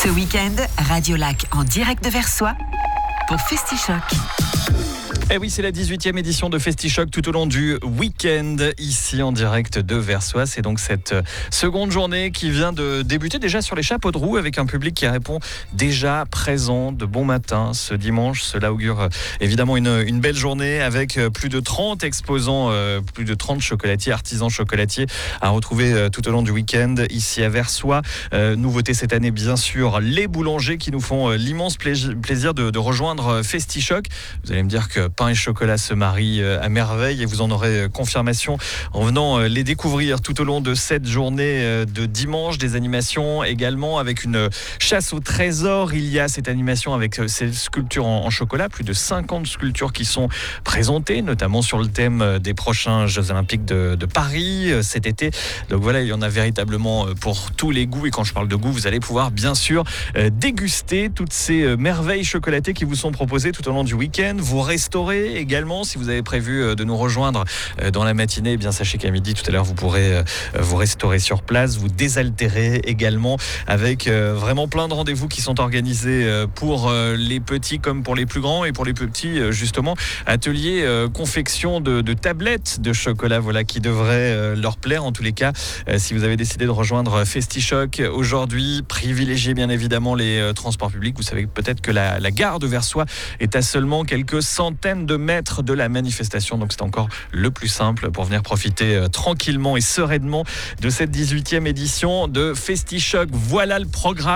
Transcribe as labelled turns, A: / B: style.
A: Ce week-end, Radio Lac en direct de Versoix pour Festichoc.
B: Eh oui, c'est la 18e édition de Festichoc tout au long du week-end, ici en direct de Versoix. C'est donc cette seconde journée qui vient de débuter déjà sur les chapeaux de roue avec un public qui répond déjà présent de bon matin ce dimanche. Cela augure évidemment une belle journée avec plus de 30 exposants, plus de 30 chocolatiers, artisans chocolatiers à retrouver tout au long du week-end ici à Versoix. Nouveauté cette année, bien sûr, les boulangers qui nous font l'immense plaisir de rejoindre Festichoc. Vous allez me dire que pain et chocolat se marient à merveille et vous en aurez confirmation en venant les découvrir tout au long de cette journée de dimanche. Des animations également avec une chasse au trésor. Il y a cette animation avec ces sculptures en chocolat, plus de 50 sculptures qui sont présentées, notamment sur le thème des prochains Jeux Olympiques de Paris cet été. Donc voilà, il y en a véritablement pour tous les goûts. Et quand je parle de goût, vous allez pouvoir bien sûr déguster toutes ces merveilles chocolatées qui vous sont proposées tout au long du week-end. Vous restaurez également, si vous avez prévu de nous rejoindre dans la matinée, eh bien sachez qu'à midi tout à l'heure vous pourrez vous restaurer sur place, vous désaltérer également avec vraiment plein de rendez-vous qui sont organisés pour les petits comme pour les plus grands. Et pour les plus petits, justement, atelier confection de tablettes de chocolat, voilà, qui devrait leur plaire. En tous les cas, si vous avez décidé de rejoindre Festichoc aujourd'hui, privilégiez bien évidemment les transports publics. Vous savez peut-être que la gare de Versoix est à seulement quelques centaines de mètres de la manifestation, donc c'est encore le plus simple pour venir profiter tranquillement et sereinement de cette 18e édition de Festichoc. Voilà le programme.